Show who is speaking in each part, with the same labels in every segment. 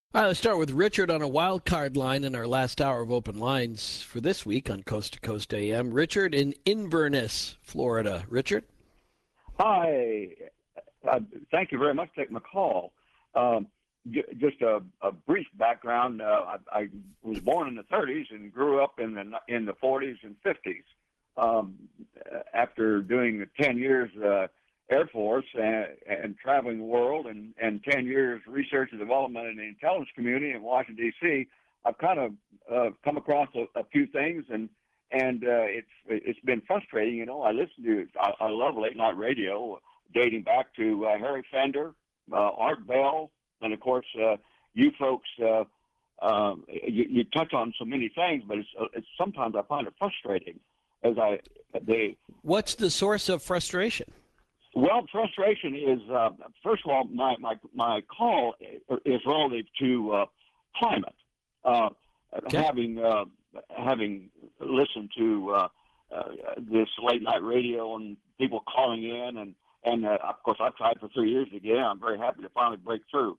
Speaker 1: All right, let's start with Richard on a wild card line in our last hour of open lines for this week on Coast to Coast AM. Richard in Inverness, Florida. Richard?
Speaker 2: Hi. Thank you very much for taking my call. Um, just a brief background. I was born in the 30s and grew up in the 40s and 50s. Um, After doing 10 years Air Force and traveling the world and 10 years research and development in the intelligence community in Washington, D.C., I've kind of come across a few things and it's been frustrating. I listen to I love late night radio, dating back to Harry Fender, Art Bell, and of course you folks. You touch on so many things, but it's sometimes I find it frustrating as they
Speaker 1: What's the source of frustration?
Speaker 2: well, frustration is first of all my call is relative to climate. Uh,
Speaker 1: Okay.
Speaker 2: having listened to this late night radio and people calling in and of course I've tried for 3 years to get in. I'm very happy to finally break through.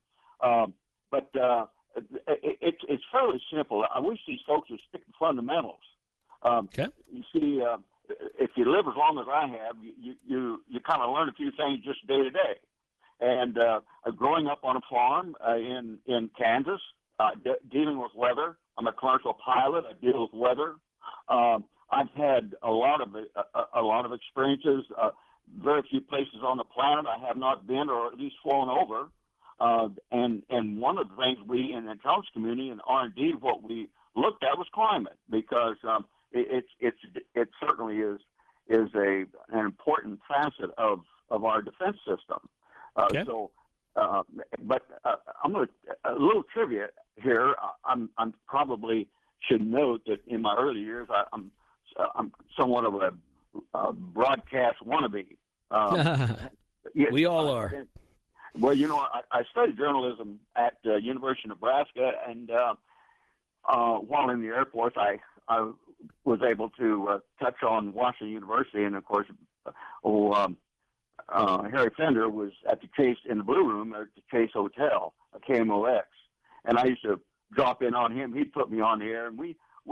Speaker 2: But it's fairly simple. I wish these folks would stick to fundamentals.
Speaker 1: Okay.
Speaker 2: You see, if you live as long as I have, you kind of learn a few things just day to day. And growing up on a farm in Kansas, dealing with weather. I'm a commercial pilot. I deal with weather. I've had a lot of experiences. Very few places on the planet I have not been or at least flown over. And one of the things we in the intelligence community and R&D what we looked at was climate because it certainly is an important facet of our defense system.
Speaker 1: Okay.
Speaker 2: But I'm going to a little trivia here. I'm probably should note that in my early years I'm somewhat of a broadcast wannabe. Yes,
Speaker 1: We all are.
Speaker 2: well, I studied journalism at University of Nebraska, and while in the Air Force, I was able to touch on Washington University, and of course, Harry Fender was at the Chase in the Blue Room at the Chase Hotel, a KMOX, and I used to drop in on him. He'd put me on the air, and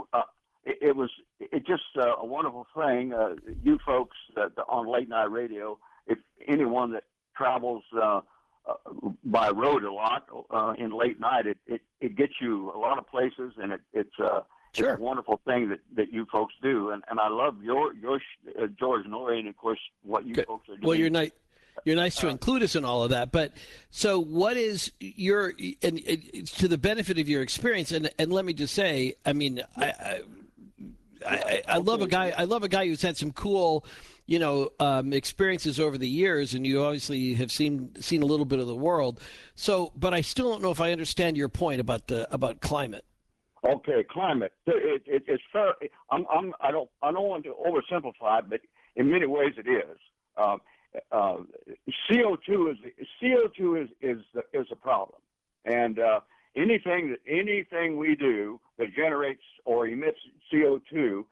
Speaker 2: it just a wonderful thing. You folks on late night radio, if anyone that travels by road a lot in late night, it gets you a lot of places, and it's
Speaker 1: Sure.
Speaker 2: a wonderful thing that you folks do, and I love your George Norrie, and of course what you
Speaker 1: Good.
Speaker 2: folks are
Speaker 1: Well,
Speaker 2: doing.
Speaker 1: you're nice to
Speaker 2: Uh,
Speaker 1: include us in all of that. But so, what is your and to the benefit of your experience? And let me just say, I mean, I love a
Speaker 2: okay,
Speaker 1: guy. I love a guy who's had some cool, experiences over the years, and you obviously have seen a little bit of the world. So, but I still don't know if I understand your point about climate.
Speaker 2: okay, climate. It's fair. I don't want to oversimplify, but in many ways it is. Uh, uh, CO2 is a problem, and anything we do that generates or emits CO2,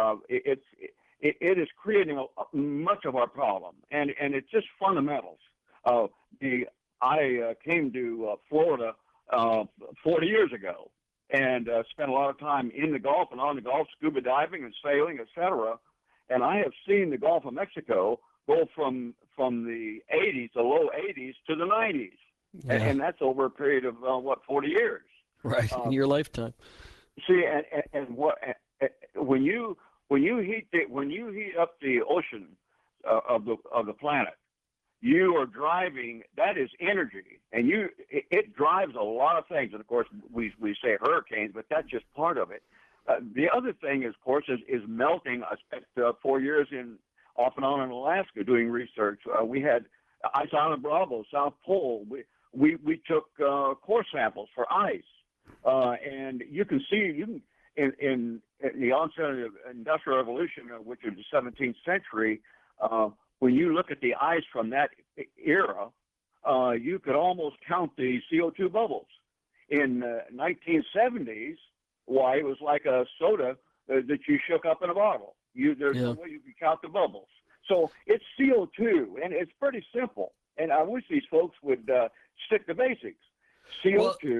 Speaker 2: it is creating much of our problem, and it's just fundamentals. Uh, the I came to Florida 40 years ago, and spent a lot of time in the Gulf and on the Gulf, scuba diving and sailing, etc. And I have seen the Gulf of Mexico go from the 80s, the low 80s, to the 90s,
Speaker 1: Yeah,
Speaker 2: and that's over a period of 40 years.
Speaker 1: right. In
Speaker 2: Uh,
Speaker 1: your lifetime.
Speaker 2: See, and what when you heat up the ocean of the planet, you are driving. That is energy, and it drives a lot of things. And of course, we say hurricanes, but that's just part of it. The other thing, of course, is melting. I spent 4 years off and on in Alaska doing research. We had Ice Island Bravo, South Pole. We took core samples for ice, and you can see in the onset of the Industrial Revolution, which is the 17th century. When you look at the ice from that era, you could almost count the CO2 bubbles. In 1970s, why it was like a soda that you shook up in a bottle. There's no
Speaker 1: Yeah.
Speaker 2: way you can count the bubbles. So it's CO2, and it's pretty simple. And I wish these folks would stick to basics.
Speaker 1: Well,
Speaker 2: CO2.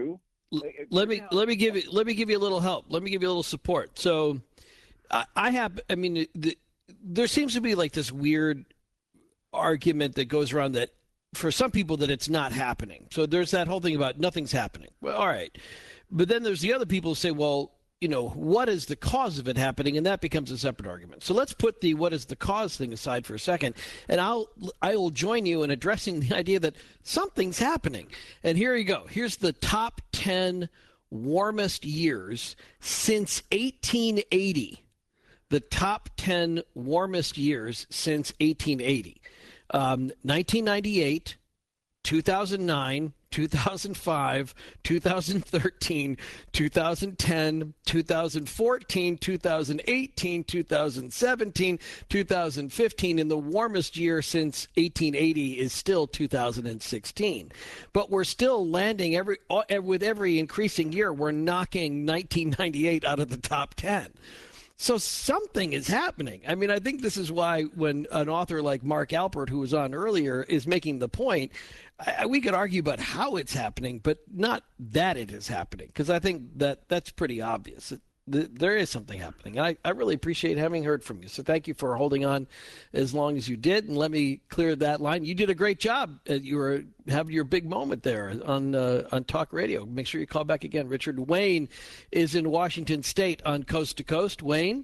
Speaker 1: let me give you a little help. Let me give you a little support. So I mean, there seems to be like this weird argument that goes around that for some people that it's not happening. So there's that whole thing about nothing's happening. Well, all right. But then there's the other people who say, well, what is the cause of it happening? And that becomes a separate argument. So let's put the what is the cause thing aside for a second. And I will join you in addressing the idea that something's happening. And here you go. Here's the top 10 warmest years since 1880. The top 10 warmest years since 1880. 1998, 2009, 2005, 2013, 2010, 2014, 2018, 2017, 2015, and the warmest year since 1880 is still 2016. But we're still landing with every increasing year, we're knocking 1998 out of the top 10. So something is happening. I mean, I think this is why when an author like Mark Alpert, who was on earlier, is making the point, we could argue about how it's happening, but not that it is happening, because I think that's pretty obvious. There is something happening. And I really appreciate having heard from you. So thank you for holding on as long as you did. And let me clear that line. You did a great job. You were having your big moment there on Talk Radio. Make sure you call back again. Richard Wayne is in Washington State on Coast to Coast. Wayne?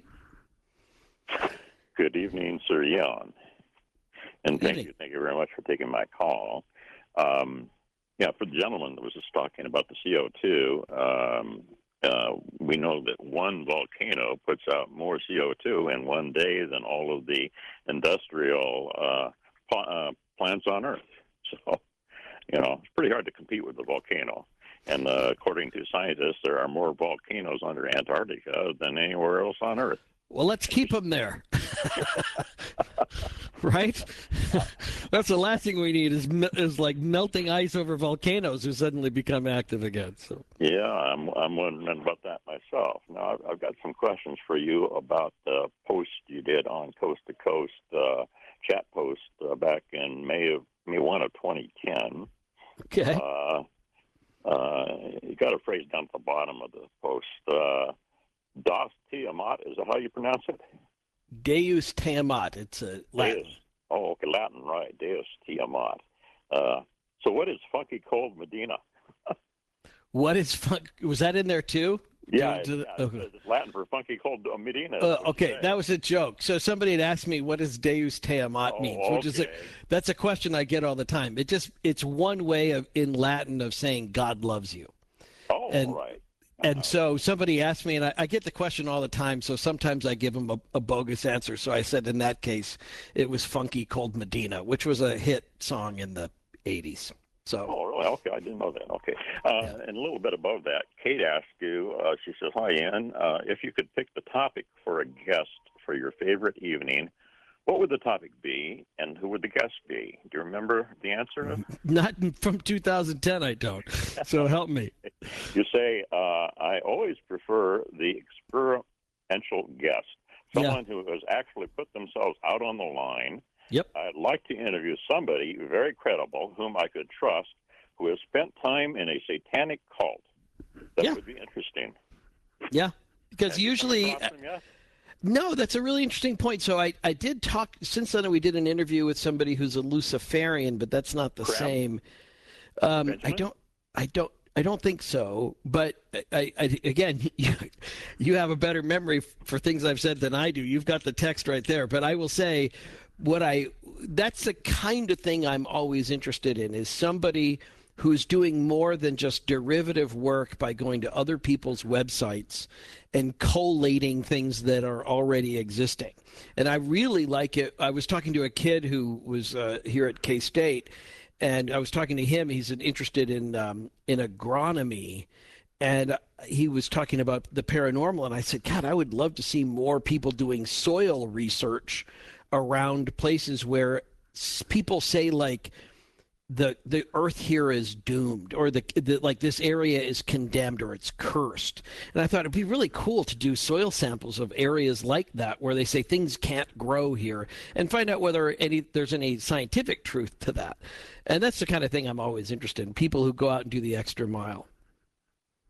Speaker 3: Good evening, Sir Jan. And thank you very much for taking my call. For the gentleman that was just talking about the CO2, we know that one volcano puts out more CO2 in one day than all of the industrial plants on Earth. So, it's pretty hard to compete with the volcano. And according to scientists, there are more volcanoes under Antarctica than anywhere else on Earth.
Speaker 1: Well, let's keep them there. Right? That's the last thing we need is like melting ice over volcanoes who suddenly become active again. So
Speaker 3: yeah, I'm wondering about that myself. Now, I've got some questions for you about the post you did on Coast to Coast chat post back in May 1 of 2010.
Speaker 1: Okay.
Speaker 3: You got a phrase down at the bottom of the post. Das Tiamat, is that how you pronounce it?
Speaker 1: Deus Tiamat. It's Latin.
Speaker 3: Deus. Oh, okay, Latin, right. Deus Tiamat. So what is Funky Cold Medina?
Speaker 1: What is was that in there too?
Speaker 3: Yeah, okay. It's Latin for Funky Cold Medina.
Speaker 1: Okay, that was a joke. So somebody had asked me what does Deus Tiamat means, which is that's a question I get all the time. It's one way in Latin of saying God loves you.
Speaker 3: Oh, right.
Speaker 1: And so somebody asked me, and I get the question all the time, so sometimes I give them a bogus answer. So I said in that case, it was Funky Cold Medina, which was a hit song in the 80s. So.
Speaker 3: Oh, really? Okay, I didn't know that. Okay. And a little bit above that, Kate asked you, she says, hi, Ian, if you could pick the topic for a guest for your favorite evening, what would the topic be, and who would the guest be? Do you remember the answer?
Speaker 1: Not from 2010, I don't. So help me.
Speaker 3: You say, I always prefer the experiential guest, someone who has actually put themselves out on the line.
Speaker 1: Yep.
Speaker 3: I'd like to interview somebody very credible whom I could trust who has spent time in a satanic cult. That would be interesting.
Speaker 1: Yeah, because usually... No, that's a really interesting point. So I did talk since then. We did an interview with somebody who's a Luciferian, but that's not the same. I don't think so. But again, you have a better memory for things I've said than I do. You've got the text right there. But I will say that's the kind of thing I'm always interested in, is somebody who's doing more than just derivative work by going to other people's websites and collating things that are already existing. And I really like it. I was talking to a kid who was here at K-State, and I was talking to him. He's interested in agronomy, and he was talking about the paranormal. And I said, God, I would love to see more people doing soil research around places where people say, like, the earth here is doomed, or like this area is condemned, or it's cursed. And I thought it'd be really cool to do soil samples of areas like that where they say things can't grow here, and find out whether there's any scientific truth to that. And that's the kind of thing I'm always interested in, people who go out and do the extra mile.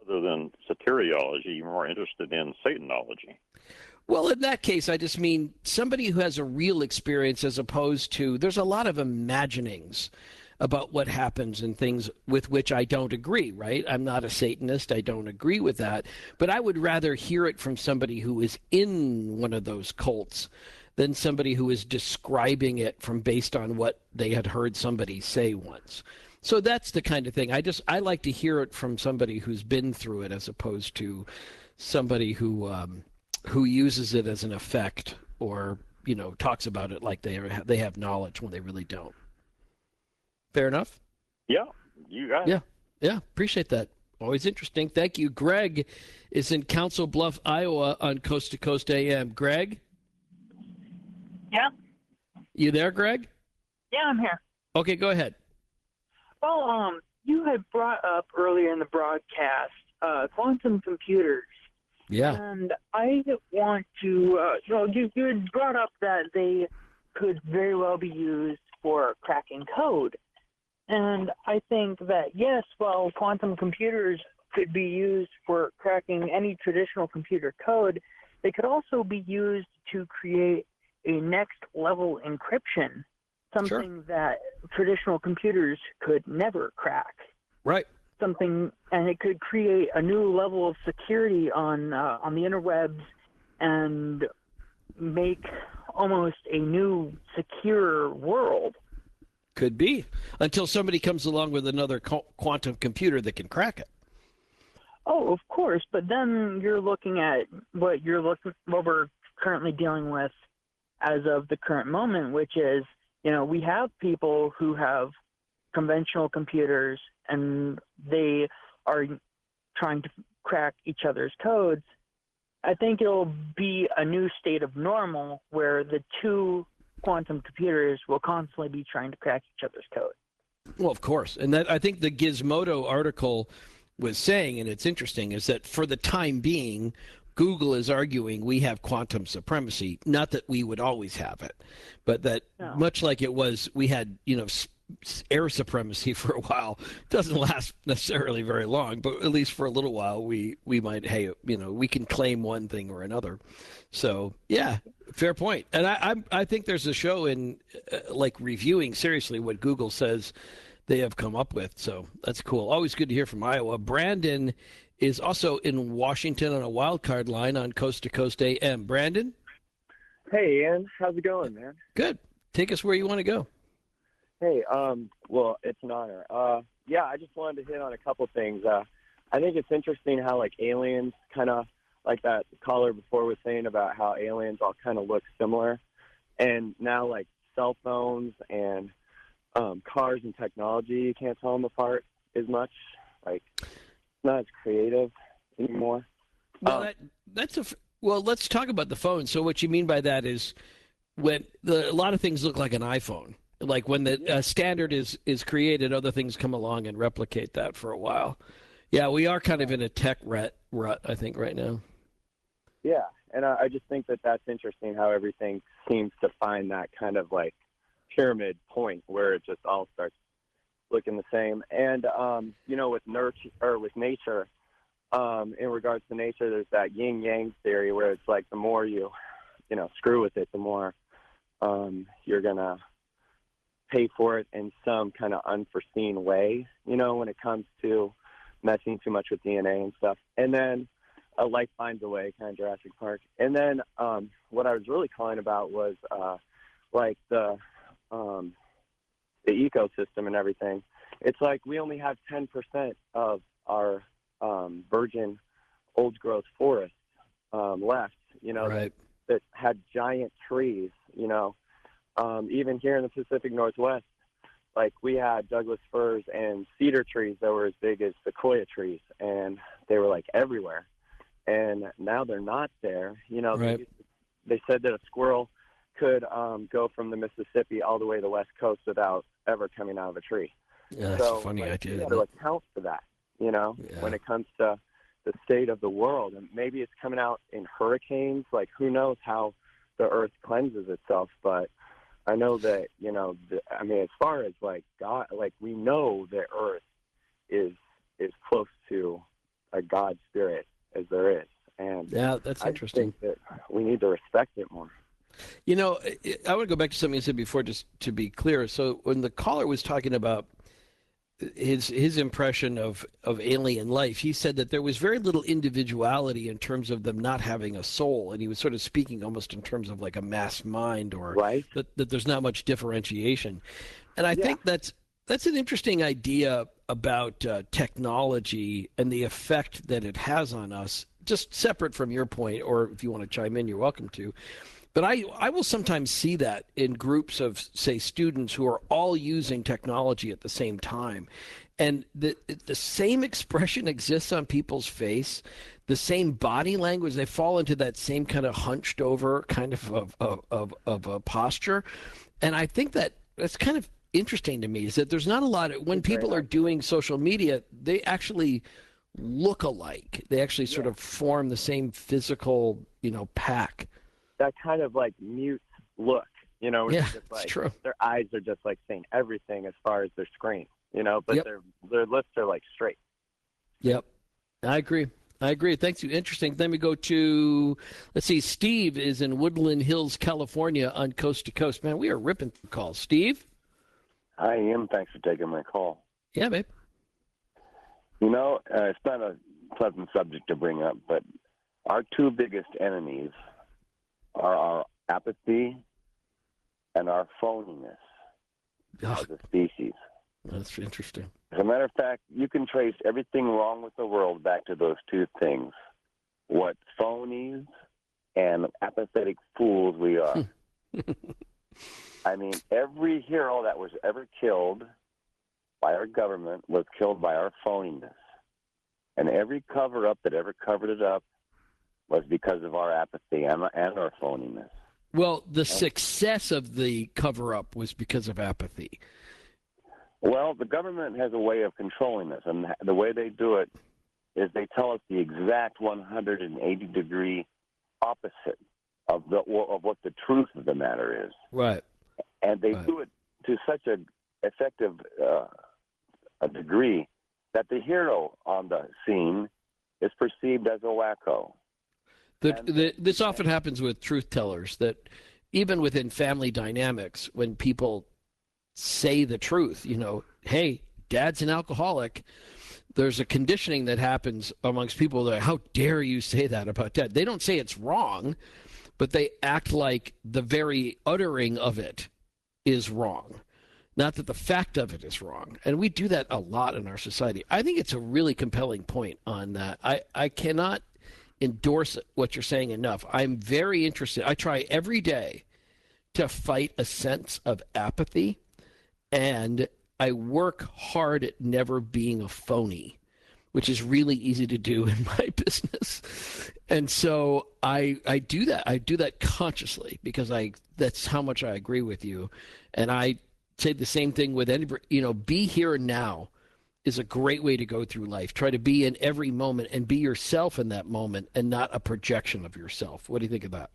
Speaker 3: rather than soteriology, you're more interested in Satanology.
Speaker 1: Well, in that case, I just mean somebody who has a real experience as opposed to, there's a lot of imaginings about what happens and things with which I don't agree, right? I'm not a Satanist. I don't agree with that. But I would rather hear it from somebody who is in one of those cults than somebody who is describing it from based on what they had heard somebody say once. So that's the kind of thing. I like to hear it from somebody who's been through it as opposed to somebody who uses it as an effect or, talks about it like they have knowledge when they really don't. Fair enough?
Speaker 3: Yeah, you got it.
Speaker 1: Yeah, appreciate that. Always interesting. Thank you. Greg is in Council Bluff, Iowa on Coast to Coast AM. Greg?
Speaker 4: Yeah.
Speaker 1: You there, Greg?
Speaker 4: Yeah, I'm here.
Speaker 1: Okay, go ahead.
Speaker 4: Well, you had brought up earlier in the broadcast quantum computers.
Speaker 1: Yeah.
Speaker 4: And I want to, you had brought up that they could very well be used for cracking code. And I think that, yes, while quantum computers could be used for cracking any traditional computer code, they could also be used to create a next level encryption, something that traditional computers could never crack.
Speaker 1: Right.
Speaker 4: And it could create a new level of security on the interwebs and make almost a new secure world.
Speaker 1: Could be, until somebody comes along with another quantum computer that can crack it.
Speaker 4: Oh, of course, but then you're looking at what we're currently dealing with as of the current moment, which is, we have people who have conventional computers and they are trying to crack each other's codes. I think it'll be a new state of normal where the two quantum computers will constantly be trying to crack each other's code.
Speaker 1: Well, of course. And that, I think the Gizmodo article was saying, and it's interesting, is that for the time being, Google is arguing we have quantum supremacy. Not that we would always have it, but that much like it was, we had, air supremacy for a while. It doesn't last necessarily very long, but at least for a little while, we might, we can claim one thing or another. So, yeah, fair point. And I think there's a show in reviewing seriously what Google says they have come up with. So that's cool. Always good to hear from Iowa. Brandon is also in Washington on a wild card line on Coast to Coast AM. Brandon?
Speaker 5: Hey, Ian. How's it going, man?
Speaker 1: Good. Take us where you want to go.
Speaker 5: Hey, well, it's an honor. Yeah, I just wanted to hit on a couple things. I think it's interesting how, aliens kind of, like that caller before was saying about how aliens all kind of look similar. And now, cell phones and cars and technology, you can't tell them apart as much. It's not as creative anymore.
Speaker 1: Well, let's talk about the phone. So what you mean by that is when a lot of things look like an iPhone. Like when the standard is created, other things come along and replicate that for a while. Yeah, we are kind of in a tech rut, I think, right now.
Speaker 5: Yeah, and I just think that that's interesting how everything seems to find that kind of pyramid point where it just all starts looking the same. And with nature, in regards to nature, there's that yin yang theory where it's the more you screw with it, the more you're gonna pay for it in some kind of unforeseen way, when it comes to messing too much with DNA and stuff. And then a life finds a way, kind of Jurassic Park. And then what I was really calling about was the ecosystem and everything. It's we only have 10% of our virgin old growth forests left,
Speaker 1: right.
Speaker 5: that had giant trees, even here in the Pacific Northwest, we had Douglas firs and cedar trees that were as big as sequoia trees, and they were everywhere. And now they're not there.
Speaker 1: Right.
Speaker 5: They said that a squirrel could go from the Mississippi all the way to the West Coast without ever coming out of a tree.
Speaker 1: Yeah, that's a funny idea.
Speaker 5: You got to account for that, when it comes to the state of the world. And maybe it's coming out in hurricanes. Who knows how the earth cleanses itself, but I know that, as far as God, we know that Earth is close to a God spirit as there is. And
Speaker 1: yeah, that's interesting.
Speaker 5: I think that we need to respect it more.
Speaker 1: You know, I want to go back to something you said before, just to be clear. So when the caller was talking about his impression of alien life, he said that there was very little individuality in terms of them not having a soul, and he was sort of speaking almost in terms of like a mass mind, or
Speaker 5: right.
Speaker 1: that there's not much differentiation. And I think that's an interesting idea about technology and the effect that it has on us, just separate from your point, or if you want to chime in, you're welcome to. But I will sometimes see that in groups of, say, students who are all using technology at the same time. And the same expression exists on people's face, the same body language. They fall into that same kind of hunched over kind of a posture. And I think that's kind of interesting to me, is that there's not a lot of, when people are doing social media, they actually look alike. They actually sort of form the same physical, pack.
Speaker 5: That kind of like mute look,
Speaker 1: Yeah,
Speaker 5: just like,
Speaker 1: it's true.
Speaker 5: Their eyes are just like saying everything as far as their screen, but
Speaker 1: Yep.
Speaker 5: their lips are like straight.
Speaker 1: Yep. I agree. Thanks. Interesting. Then we go to, let's see, Steve is in Woodland Hills, California on Coast to Coast. Man, we are ripping through calls. Steve?
Speaker 6: Hi, Ian. Thanks for taking my call.
Speaker 1: Yeah, babe.
Speaker 6: It's not a pleasant subject to bring up, but our two biggest enemies are our apathy and our phoniness as a species.
Speaker 1: That's interesting.
Speaker 6: As a matter of fact, you can trace everything wrong with the world back to those two things. What phonies and apathetic fools we are. I mean, every hero that was ever killed by our government was killed by our phoniness. And every cover-up that ever covered it up was because of our apathy and our phoniness.
Speaker 1: Well, the success of the cover-up was because of apathy.
Speaker 6: Well, the government has a way of controlling this, and the way they do it is they tell us the exact 180-degree opposite of what the truth of the matter is.
Speaker 1: Right.
Speaker 6: And they do it to such an effective a degree that the hero on the scene is perceived as a wacko.
Speaker 1: This often happens with truth tellers, that even within family dynamics, when people say the truth, hey, dad's an alcoholic, there's a conditioning that happens amongst people that, how dare you say that about dad? They don't say it's wrong, but they act like the very uttering of it is wrong. Not that the fact of it is wrong. And we do that a lot in our society. I think it's a really compelling point on that. I cannot endorse what you're saying enough. I'm very interested. I try every day to fight a sense of apathy, and I work hard at never being a phony, which is really easy to do in my business. And so I do that. I do that consciously because that's how much I agree with you. And I say the same thing with anybody, be here and now is a great way to go through life. Try to be in every moment and be yourself in that moment and not a projection of yourself. What do you think of that?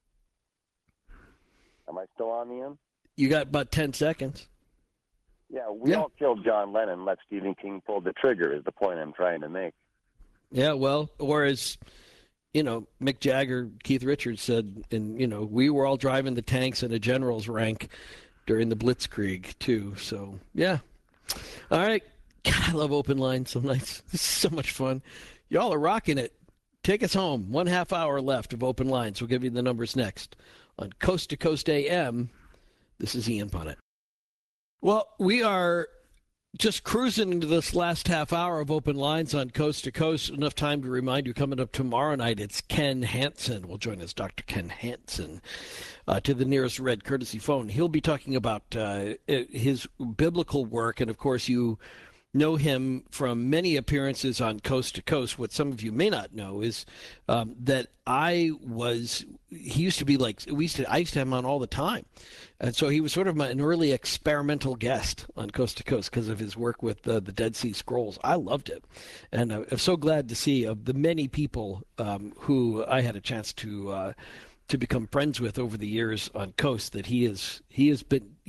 Speaker 6: Am I still on, Ian?
Speaker 1: You got about 10 seconds.
Speaker 6: Yeah, we all killed John Lennon. Let Stephen King pull the trigger is the point I'm trying to make.
Speaker 1: Yeah, well, or as, Mick Jagger, Keith Richards said, and, we were all driving the tanks in a general's rank during the Blitzkrieg, too. So, yeah. All right. God, I love open lines some nights. This is so much fun. Y'all are rocking it. Take us home. 1/2 hour left of open lines. We'll give you the numbers next on Coast to Coast AM. This is Ian Punnett. Well, we are just cruising into this last half hour of open lines on Coast to Coast. Enough time to remind you, coming up tomorrow night, it's Ken Hansen. Will join us, Dr. Ken Hansen, to the nearest red courtesy phone. He'll be talking about his biblical work. And, of course, you know him from many appearances on Coast to Coast. What some of you may not know is that he used to be like, I used to have him on all the time. And so he was sort of an early experimental guest on Coast to Coast because of his work with the Dead Sea Scrolls. I loved it. And I'm so glad to see of the many people who I had a chance to become friends with over the years on Coast that he has been,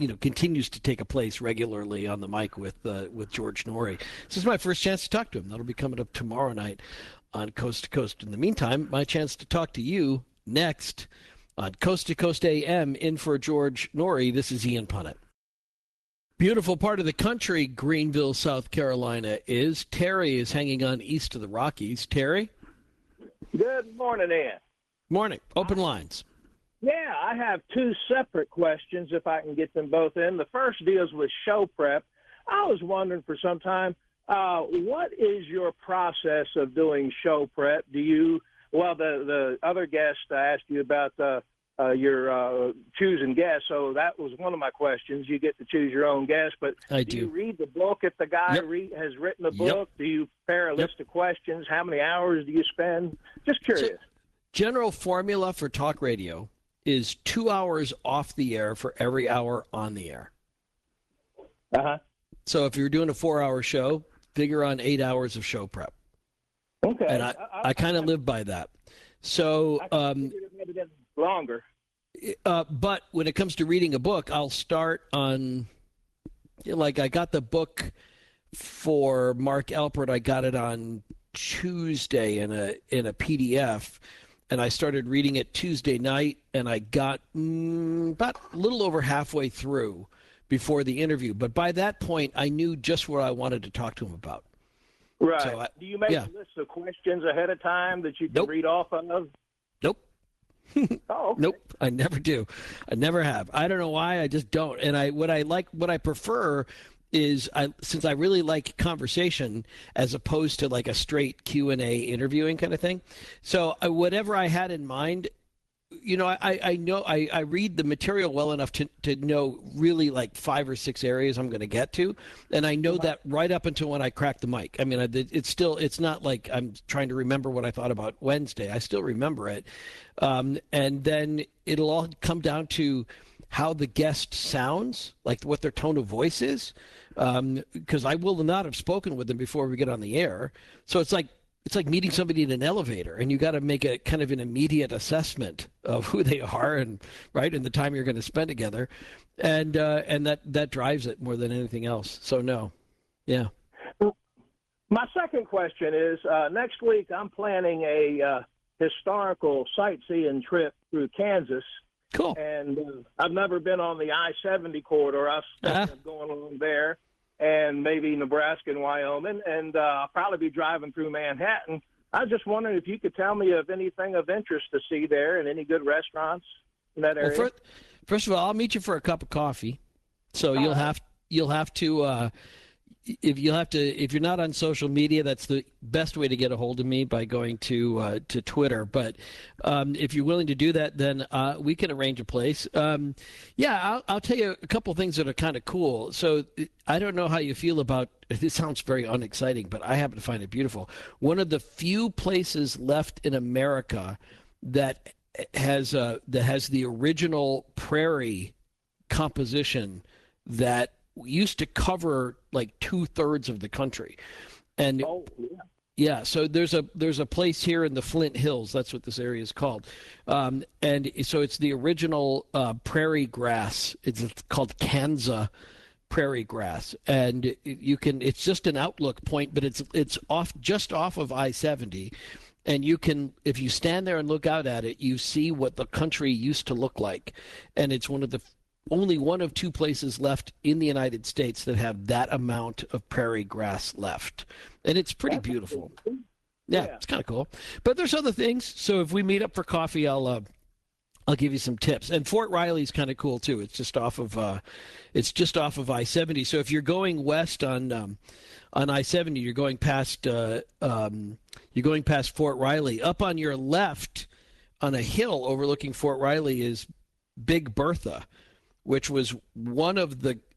Speaker 1: continues to take a place regularly on the mic with George Noory. This is my first chance to talk to him. That'll be coming up tomorrow night on Coast to Coast. In the meantime, my chance to talk to you next on Coast to Coast AM. In for George Noory, this is Ian Punnett. Beautiful part of the country, Greenville, South Carolina is. Terry is hanging on east of the Rockies. Terry?
Speaker 7: Good morning, Ian.
Speaker 1: Morning. Open lines.
Speaker 7: Yeah, I have two separate questions, if I can get them both in. The first deals with show prep. I was wondering for some time, what is your process of doing show prep? The other guest asked you about your choosing guests, so that was one of my questions. You get to choose your own guest, but do you read the book if the guy has written a book? Do you prepare a list of questions? How many hours do you spend? Just curious.
Speaker 1: So, general formula for talk radio is 2 hours off the air for every hour on the air.
Speaker 7: Uh-huh.
Speaker 1: So if you're doing a 4-hour show, figure on 8 hours of show prep.
Speaker 7: Okay.
Speaker 1: And I kind of live by that. So
Speaker 7: longer.
Speaker 1: But when it comes to reading a book, I'll start on, I got the book for Mark Alpert. I got it on Tuesday in a PDF. And I started reading it Tuesday night, and I got about a little over halfway through before the interview. But by that point, I knew just what I wanted to talk to him about.
Speaker 7: Right.
Speaker 1: So
Speaker 7: do you make a list of questions ahead of time that you can read off of?
Speaker 1: Nope.
Speaker 7: Oh, okay.
Speaker 1: Nope. I never do. I never have. I don't know why. I just don't. And what I prefer is since I really like conversation as opposed to like a straight Q&A interviewing kind of thing. So whatever I had in mind, I know I read the material well enough to know really like 5 or 6 areas I'm going to get to. And I know that right up until when I crack the mic. I mean, it's not like I'm trying to remember what I thought about Wednesday. I still remember it. And then it'll all come down to how the guest sounds, like what their tone of voice is. Because I will not have spoken with them before we get on the air. So it's like meeting somebody in an elevator, and you got to make a kind of an immediate assessment of who they are and the time you're going to spend together, and that drives it more than anything else. So no, yeah.
Speaker 7: My second question is next week I'm planning a historical sightseeing trip through Kansas.
Speaker 1: Cool.
Speaker 7: And I've never been on the I-70 corridor. I was thinking of going along there and maybe Nebraska and Wyoming, and I'll probably be driving through Manhattan. I was just wondering if you could tell me of anything of interest to see there and any good restaurants in that area.
Speaker 1: Well, first of all, I'll meet you for a cup of coffee. So you'll have to if you're not on social media, that's the best way to get a hold of me, by going to Twitter. But if you're willing to do that, then we can arrange a place. I'll tell you a couple things that are kind of cool. So I don't know how you feel about this. Sounds very unexciting, but I happen to find it beautiful. One of the few places left in America that has the original prairie composition that used to cover like 2/3 of the country. And so there's a place here in the Flint Hills. That's what this area is called. And so it's the original prairie grass. It's called Kanza prairie grass. And it's just an outlook point, but it's just off of I-70. And you can, if you stand there and look out at it, you see what the country used to look like. And it's only one of 2 places left in the United States that have that amount of prairie grass left. And it's pretty beautiful. Yeah, it's kind of cool. But there's other things. So if we meet up for coffee, I'll give you some tips. And Fort Riley's kind of cool too. It's just off of I-70. So if you're going west on I-70, you're going past Fort Riley. Up on your left on a hill overlooking Fort Riley is Big Bertha, which was one of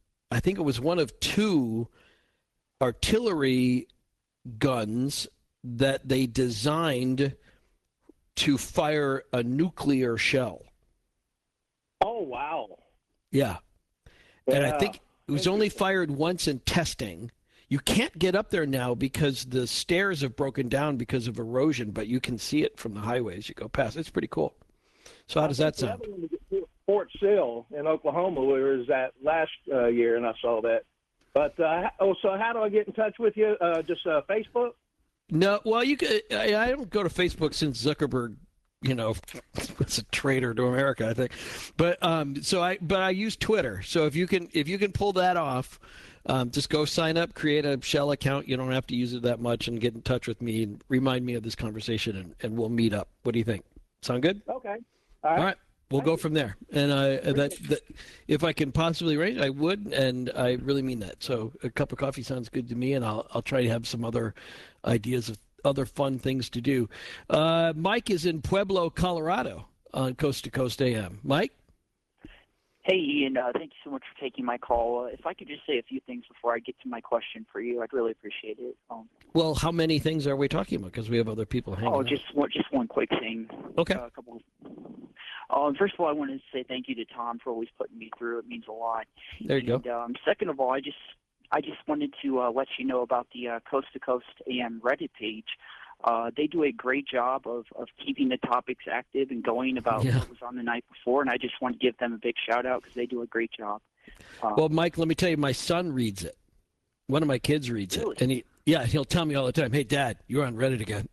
Speaker 1: 2 artillery guns that they designed to fire a nuclear shell.
Speaker 7: Oh, wow.
Speaker 1: Yeah. And I think it was only fired once in testing. You can't get up there now because the stairs have broken down because of erosion, but you can see it from the highway as you go past. It's pretty cool. So how does that sound?
Speaker 7: Fort Sill in Oklahoma, where it was at last year, and I saw that. But so how do I get in touch with you? Just Facebook?
Speaker 1: No, well, you could. I don't go to Facebook since Zuckerberg, was a traitor to America, I think. But I use Twitter. So if you can pull that off, just go sign up, create a shell account. You don't have to use it that much, and get in touch with me and remind me of this conversation, and we'll meet up. What do you think? Sound good?
Speaker 7: Okay.
Speaker 1: All right. We'll go from there. And that if I can possibly arrange, I would, and I really mean that. So a cup of coffee sounds good to me, and I'll try to have some other ideas of other fun things to do. Mike is in Pueblo, Colorado, on Coast to Coast AM. Mike?
Speaker 8: Hey, Ian. Thank you so much for taking my call. If I could just say a few things before I get to my question for you, I'd really appreciate it.
Speaker 1: Well, how many things are we talking about? Because we have other people hanging out.
Speaker 8: Just one quick thing.
Speaker 1: Okay.
Speaker 8: First of all, I wanted to say thank you to Tom for always putting me through. It means a lot.
Speaker 1: There you go.
Speaker 8: Second of all, I just wanted to let you know about the Coast to Coast AM Reddit page. They do a great job of keeping the topics active and going about what was on the night before, and I just want to give them a big shout-out because they do a great job.
Speaker 1: Well, Mike, let me tell you, my son reads it. One of my kids reads it, and he'll tell me all the time, "Hey, Dad, you're on Reddit again."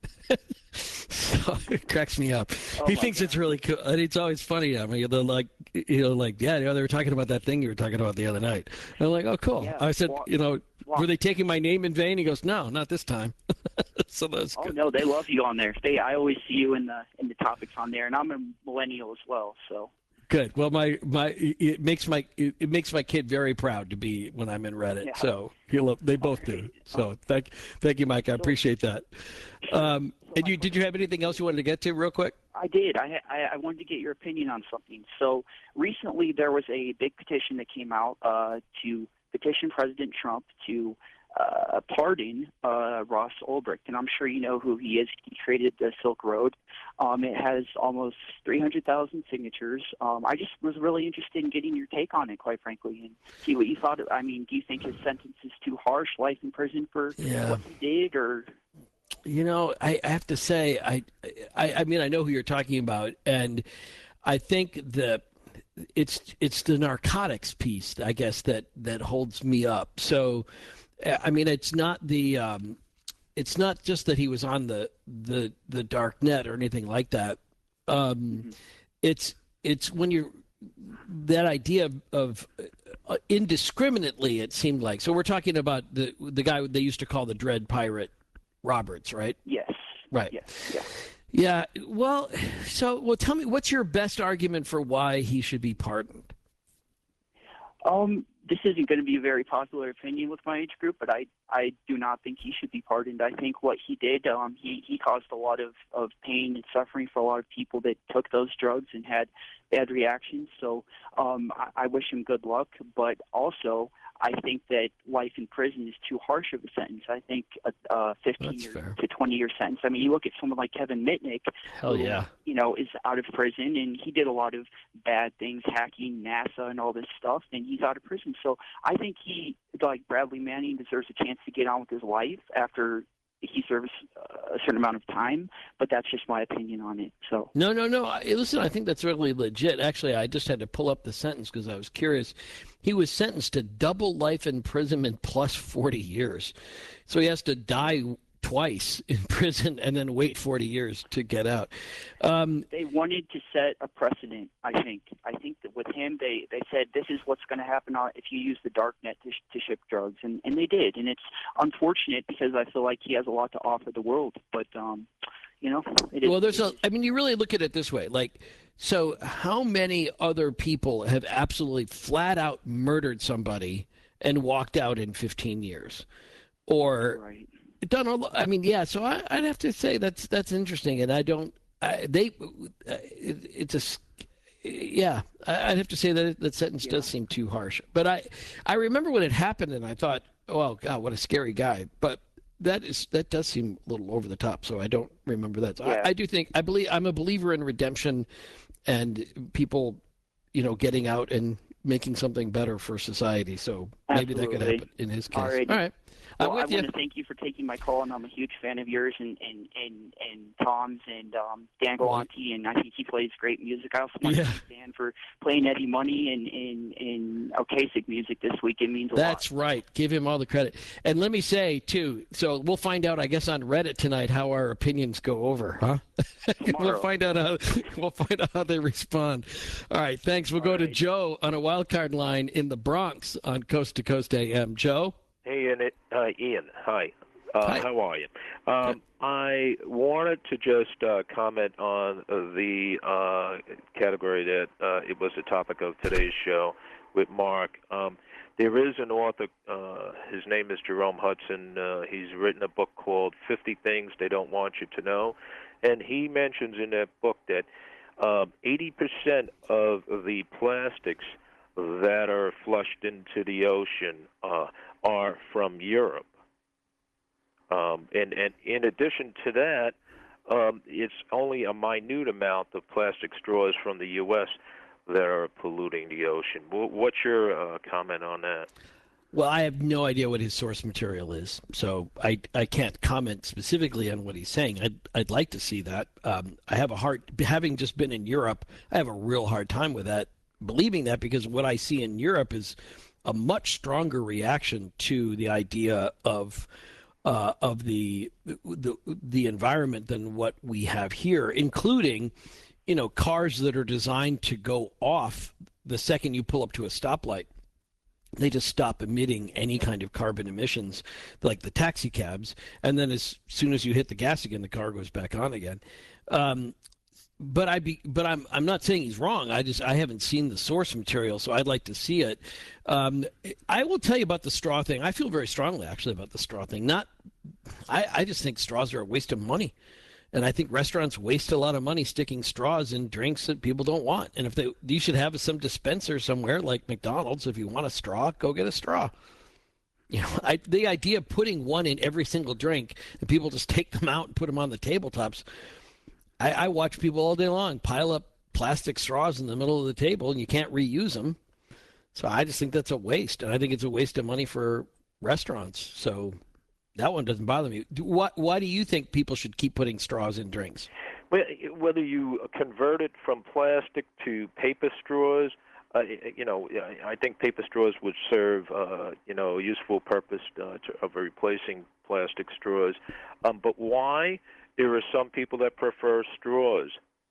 Speaker 1: So it cracks me up. He thinks it's really cool, and it's always funny. I mean, they're like, "Yeah, they were talking about that thing you were talking about the other night." And I'm like, "Oh, cool."
Speaker 8: Yeah,
Speaker 1: I said, were they taking my name in vain? He goes, "No, not this time." So that's good.
Speaker 8: No, they love you on there. I always see you in the topics on there, and I'm a millennial as well, so.
Speaker 1: Good. Well, it makes my kid very proud to be when I'm in Reddit. Yeah. So they both do. So thank you, Mike. I appreciate that. And did you have anything else you wanted to get to real quick?
Speaker 8: I did. I wanted to get your opinion on something. So recently there was a big petition that came out to petition President Trump to pardon Ross Ulbricht, and I'm sure you know who he is. He created the Silk Road. It has almost 300,000 signatures. I just was really interested in getting your take on it, quite frankly, and see what you thought. I mean, do you think his sentence is too harsh, life in prison for what he did, or?
Speaker 1: I have to say, I mean, I know who you're talking about, and I think it's the narcotics piece, I guess, that holds me up. So. I mean, it's not just that he was on the dark net or anything like that. It's when that idea of indiscriminately, it seemed like. So we're talking about the guy they used to call the Dread Pirate, Roberts, right?
Speaker 8: Yes.
Speaker 1: Right.
Speaker 8: Yes.
Speaker 1: Yeah. Well, tell me, what's your best argument for why he should be pardoned?
Speaker 8: This isn't going to be a very popular opinion with my age group, but I do not think he should be pardoned. I think what he did, he caused a lot of pain and suffering for a lot of people that took those drugs and had bad reactions. So I wish him good luck, but also I think that life in prison is too harsh of a sentence. I think a 15 to 20-year sentence. I mean, you look at someone like Kevin Mitnick,
Speaker 1: who,
Speaker 8: is out of prison, and he did a lot of bad things, hacking NASA and all this stuff, and he's out of prison. So I think he, like Bradley Manning, deserves a chance to get on with his life after he serves a certain amount of time, but that's just my opinion on it. So
Speaker 1: no. Listen, I think that's really legit. Actually, I just had to pull up the sentence because I was curious. He was sentenced to double life imprisonment plus 40 years, so he has to die twice in prison and then wait 40 years to get out.
Speaker 8: They wanted to set a precedent, I think. I think that with him, they said this is what's going to happen if you use the dark net to ship drugs, and they did. And it's unfortunate because I feel like he has a lot to offer the world, but it is.
Speaker 1: Well, I mean, you really look at it this way, like, so how many other people have absolutely flat out murdered somebody and walked out in 15 years? Or
Speaker 8: right.
Speaker 1: Done all, I mean, yeah. So I'd have to say that's interesting, and I don't. I'd have to say that sentence does seem too harsh. But I remember when it happened, and I thought, oh God, what a scary guy. But that does seem a little over the top. So I don't remember that. So I do think I'm a believer in redemption, and people, getting out and making something better for society. So maybe that could happen in his case.
Speaker 8: Alrighty.
Speaker 1: All right.
Speaker 8: Well,
Speaker 1: I'm with
Speaker 8: I
Speaker 1: you.
Speaker 8: want to thank you for taking my call, and I'm a huge fan of yours and Tom's and Dan Galante, and I think he plays great music. I also want to thank Dan for playing Eddie Money and Ocasek music this week. It means a lot.
Speaker 1: That's right. Give him all the credit. And let me say, too, so we'll find out, I guess, on Reddit tonight how our opinions go over, huh? We'll find out how they respond. All right, thanks. We'll go to Joe on a wild card line in the Bronx on Coast to Coast AM. Joe?
Speaker 9: Hey, Ian. Hi.
Speaker 1: Hi.
Speaker 9: How are you? I wanted to just comment on the category that it was the topic of today's show with Mark. There is an author, his name is Jerome Hudson. He's written a book called 50 Things They Don't Want You to Know. And he mentions in that book that 80% of the plastics that are flushed into the ocean are from Europe. And in addition to that, it's only a minute amount of plastic straws from the U.S. that are polluting the ocean. What's your comment on that?
Speaker 1: Well, I have no idea what his source material is, so I can't comment specifically on what he's saying. I'd like to see that. I have having just been in Europe, I have a real hard time with that, believing that, because what I see in Europe is a much stronger reaction to the idea of the environment than what we have here, including, cars that are designed to go off the second you pull up to a stoplight. They just stop emitting any kind of carbon emissions, like the taxi cabs, and then as soon as you hit the gas again, the car goes back on again. But I'm not saying he's wrong. I haven't seen the source material, so I'd like to see it. I will tell you about the straw thing. I feel very strongly actually about the straw thing. I just think straws are a waste of money. And I think restaurants waste a lot of money sticking straws in drinks that people don't want. And if you should have some dispenser somewhere like McDonald's. If you want a straw, go get a straw. The idea of putting one in every single drink and people just take them out and put them on the tabletops. I watch people all day long pile up plastic straws in the middle of the table, and you can't reuse them. So I just think that's a waste, and I think it's a waste of money for restaurants. So that one doesn't bother me. Why do you think people should keep putting straws in drinks?
Speaker 9: Well, whether you convert it from plastic to paper straws, I think paper straws would serve, a useful purpose of replacing plastic straws. But why? There are some people that prefer straws.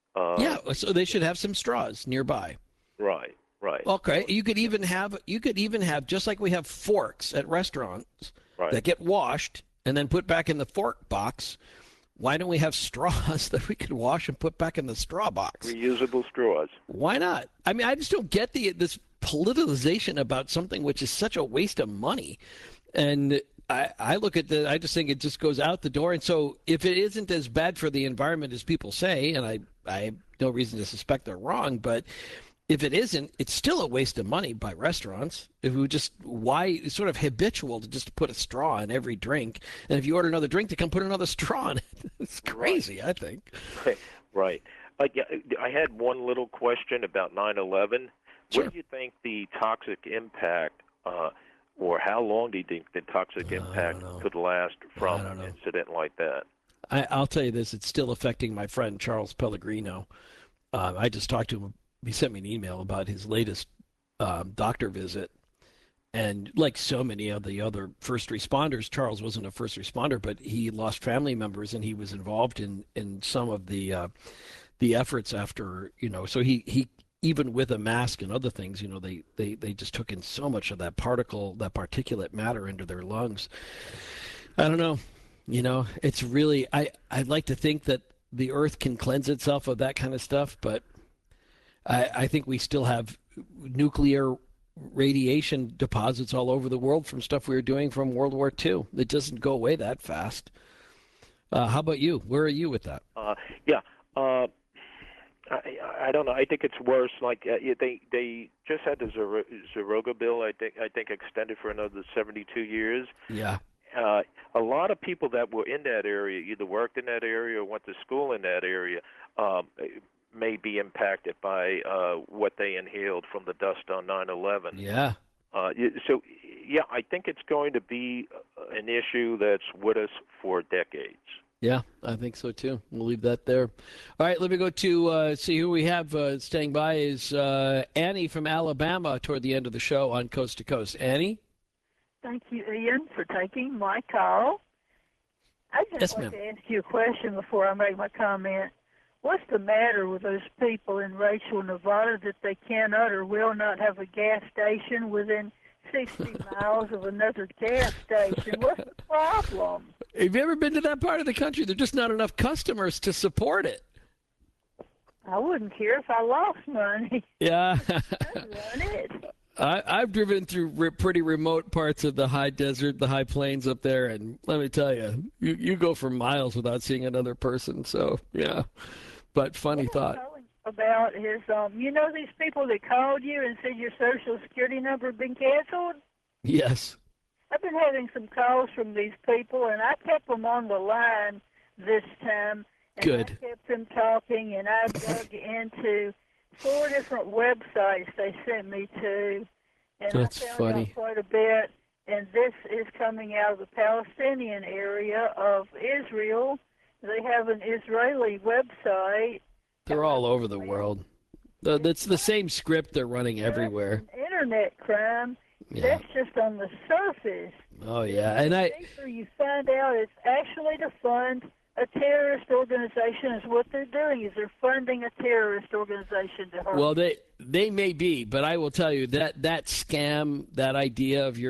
Speaker 1: So they should have some straws nearby.
Speaker 9: Right.
Speaker 1: Okay, you could even have just like we have forks at restaurants that get washed and then put back in the fork box. Why don't we have straws that we could wash and put back in the straw box?
Speaker 9: Reusable straws.
Speaker 1: Why not? I mean, I just don't get this politicization about something which is such a waste of money. And I look at I just think it just goes out the door. And so if it isn't as bad for the environment as people say, and I have no reason to suspect they're wrong, but if it isn't, it's still a waste of money by restaurants. Why it's sort of habitual to just put a straw in every drink. And if you order another drink, they come put another straw in it. It's crazy, I think.
Speaker 9: Right. I had one little question about 9/11.
Speaker 1: Sure.
Speaker 9: What do you think the toxic impact, or how long do you think the toxic impact could last from an incident like that?
Speaker 1: I'll tell you this. It's still affecting my friend Charles Pellegrino. I just talked to him. He sent me an email about his latest doctor visit. And like so many of the other first responders, Charles wasn't a first responder, but he lost family members, and he was involved in some of the efforts after, so he even with a mask and other things, they just took in so much of that particulate matter into their lungs. I don't know. It's really, I'd like to think that the earth can cleanse itself of that kind of stuff, but I think we still have nuclear radiation deposits all over the world from stuff we were doing from World War II. It doesn't go away that fast. How about you? Where are you with that?
Speaker 9: I don't know. I think it's worse. Like they just had the Zaroga bill. I think extended for another 72 years.
Speaker 1: Yeah.
Speaker 9: A lot of people that were in that area either worked in that area or went to school in that area. May be impacted by what they inhaled from the dust on 9/11.
Speaker 1: Yeah.
Speaker 9: So, yeah, I think it's going to be an issue that's with us for decades.
Speaker 1: Yeah, I think so too. We'll leave that there. All right, let me go to see who we have staying by is Annie from Alabama toward the end of the show on Coast to Coast. Annie?
Speaker 10: Thank you, Ian, for taking my call. I just want to ask you a question before I make my comment. What's the matter with those people in Rachel, Nevada, that they cannot or will not have a gas station within 60 miles of another gas station? What's the problem?
Speaker 1: Have you ever been to that part of the country? There's just not enough customers to support it.
Speaker 10: I wouldn't care if I lost money.
Speaker 1: Yeah.
Speaker 10: I'd run it.
Speaker 1: I've driven through pretty remote parts of the high desert, the high plains up there, and let me tell you, you go for miles without seeing another person. So, yeah. But funny thought.
Speaker 10: About is, you know these people that called you and said your Social Security number had been canceled?
Speaker 1: Yes.
Speaker 10: I've been having some calls from these people, and I kept them on the line this time. And
Speaker 1: Good.
Speaker 10: I kept them talking, and I dug into 4 different websites they sent me to, and
Speaker 1: That's
Speaker 10: I found
Speaker 1: funny.
Speaker 10: out quite a bit. And this is coming out of the Palestinian area of Israel. They have an Israeli website.
Speaker 1: They're all over the world. That's the same script they're running everywhere.
Speaker 10: Internet crime.
Speaker 1: Yeah.
Speaker 10: That's just on the surface.
Speaker 1: Oh, yeah. And
Speaker 10: Later you find out it's actually to fund a terrorist organization. Is what they're doing. Is they're funding a terrorist organization to hurt.
Speaker 1: Well, they may be, but I will tell you that scam, that idea of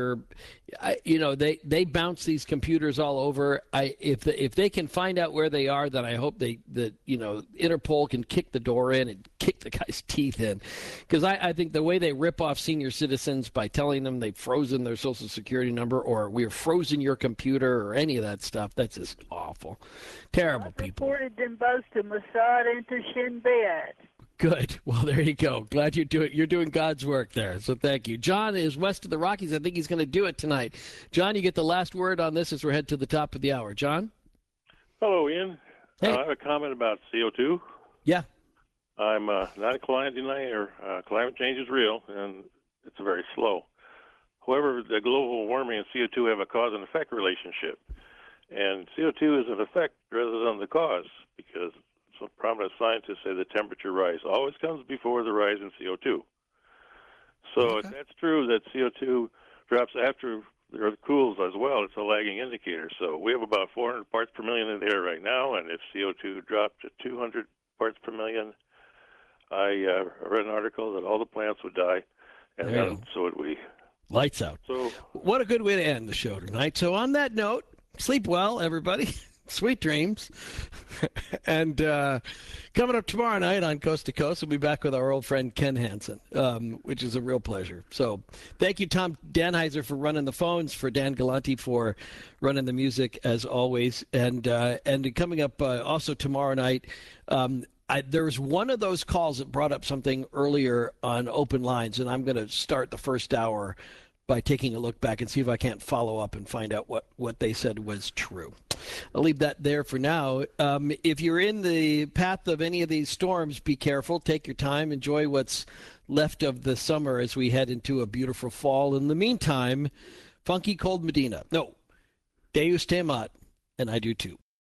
Speaker 1: they bounce these computers all over. If they can find out where they are, then I hope that Interpol can kick the door in and kick the guy's teeth in, because I think the way they rip off senior citizens by telling them they've frozen their Social Security number or we've frozen your computer or any of that stuff, that's just awful, terrible people.
Speaker 10: Reported them both to Mossad and to Shin Bet.
Speaker 1: Good. Well, there you go. Glad you're doing God's work there. So thank you. John is west of the Rockies. I think he's going to do it tonight. John, you get the last word on this as we're heading to the top of the hour. John?
Speaker 11: Hello, Ian.
Speaker 1: Hey.
Speaker 11: I have a comment about CO2.
Speaker 1: Yeah.
Speaker 11: I'm not a climate denier. Climate change is real, and it's very slow. However, the global warming and CO2 have a cause and effect relationship. And CO2 is an effect rather than the cause, because some prominent scientists say the temperature rise always comes before the rise in CO2. So if that's true, that CO2 drops after the Earth cools as well, it's a lagging indicator. So we have about 400 parts per million in the air right now, and if CO2 dropped to 200 parts per million, I read an article that all the plants would die, and then so would we.
Speaker 1: Lights out.
Speaker 11: So
Speaker 1: what a good way to end the show tonight. So on that note, sleep well, everybody. Sweet dreams. And coming up tomorrow night on Coast to Coast, we'll be back with our old friend Ken Hansen, which is a real pleasure. So thank you, Tom Danheiser, for running the phones, for Dan Galanti for running the music, as always. And coming up also tomorrow night, there was one of those calls that brought up something earlier on open lines, and I'm going to start the first hour by taking a look back and see if I can't follow up and find out what they said was true. I'll leave that there for now. If you're in the path of any of these storms, be careful. Take your time. Enjoy what's left of the summer as we head into a beautiful fall. In the meantime, Funky Cold Medina. No, Deus te amat, and I do too.